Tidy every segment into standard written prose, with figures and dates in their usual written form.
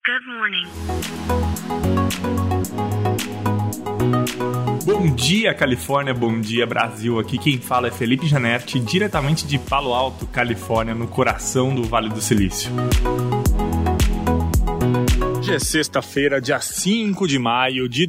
Good morning. Bom dia, Califórnia, bom dia, Brasil. Aqui quem fala é Felipe Janetti, diretamente de Palo Alto, Califórnia, no coração do Vale do Silício. Hoje é sexta-feira, dia 5 de maio de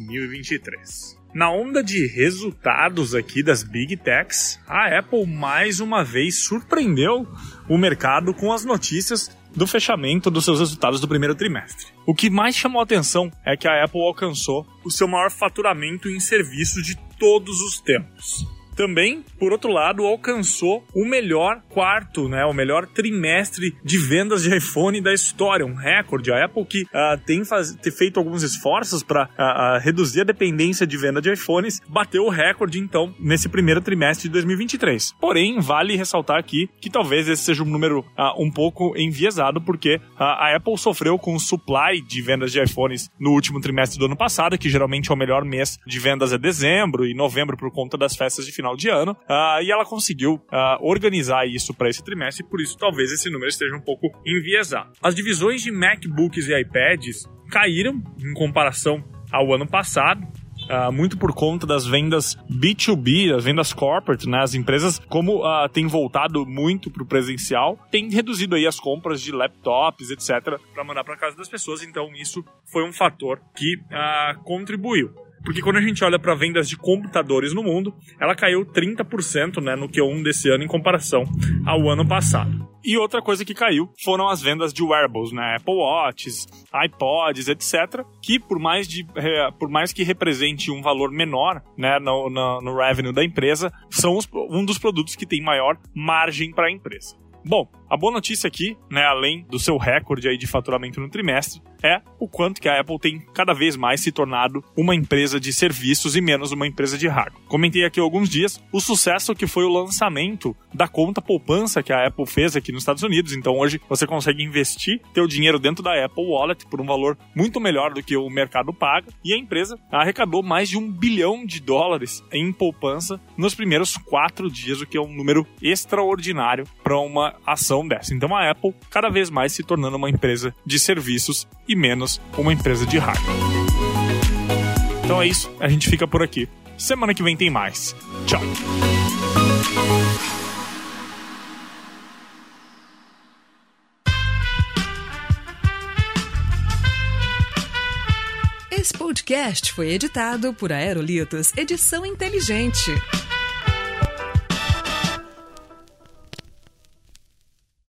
2023. Na onda de resultados aqui das Big Techs, a Apple mais uma vez surpreendeu o mercado com as notícias do fechamento dos seus resultados do primeiro trimestre. O que mais chamou a atenção é que a Apple alcançou o seu maior faturamento em serviços de todos os tempos. Também, por outro lado, alcançou o melhor quarto, o melhor trimestre de vendas de iPhone da história, um recorde. A Apple que tem feito alguns esforços para reduzir a dependência de venda de iPhones, bateu o recorde, então, nesse primeiro trimestre de 2023. Porém, vale ressaltar aqui que talvez esse seja um número um pouco enviesado, porque a Apple sofreu com o supply de vendas de iPhones no último trimestre do ano passado, que geralmente é o melhor mês de vendas é dezembro e novembro por conta das festas de final de ano, e ela conseguiu organizar isso para esse trimestre, e por isso talvez esse número esteja um pouco enviesado. As divisões de MacBooks e iPads caíram em comparação ao ano passado, muito por conta das vendas B2B, as vendas corporate, As empresas, como têm voltado muito para o presencial, têm reduzido aí as compras de laptops, etc., para mandar para casa das pessoas, então isso foi um fator que contribuiu. Porque quando a gente olha para vendas de computadores no mundo, ela caiu 30% no Q1 desse ano em comparação ao ano passado. E outra coisa que caiu foram as vendas de wearables, Apple Watches, iPods, etc., que por mais que represente um valor menor no revenue da empresa, são um dos produtos que tem maior margem para a empresa. Bom, a boa notícia aqui, além do seu recorde aí de faturamento no trimestre, é o quanto que a Apple tem cada vez mais se tornado uma empresa de serviços e menos uma empresa de hardware. Comentei aqui há alguns dias o sucesso que foi o lançamento da conta poupança que a Apple fez aqui nos Estados Unidos. Então hoje você consegue investir teu dinheiro dentro da Apple Wallet por um valor muito melhor do que o mercado paga, e a empresa arrecadou mais de $1 bilhão em poupança nos primeiros 4 dias, o que é um número extraordinário para uma ação dessa. Então a Apple cada vez mais se tornando uma empresa de serviços e menos uma empresa de hardware. Então é isso, a gente fica por aqui. Semana que vem tem mais. Tchau! Esse podcast foi editado por Aerolitos Edição Inteligente.